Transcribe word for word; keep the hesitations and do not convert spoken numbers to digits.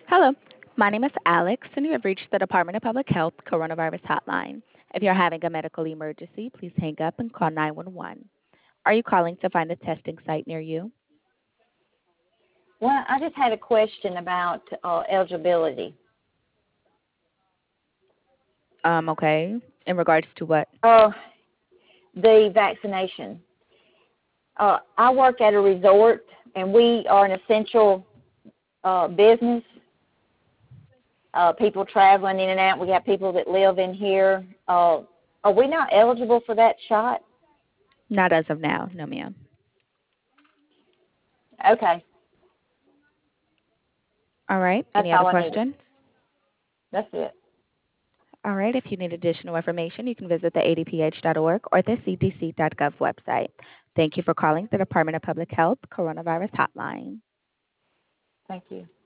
Hello, my name is Alex, and you have reached the Department of Public Health Coronavirus Hotline. If you're having a medical emergency, please hang up and call nine one one. Are you calling to find a testing site near you? Well, I just had a question about uh, eligibility. Um, okay. In regards to what? Uh, the vaccination. Uh, I work at a resort, and we are an essential uh, business. Uh, people traveling in and out. We have people that live in here. Uh, are we not eligible for that shot? Not as of now, no, ma'am. Okay, All right. that's Any other all I needed. questions? That's it. All right. If you need additional information, you can visit the A D P H dot org or the C D C dot gov website. Thank you for calling the Department of Public Health Coronavirus Hotline. Thank you.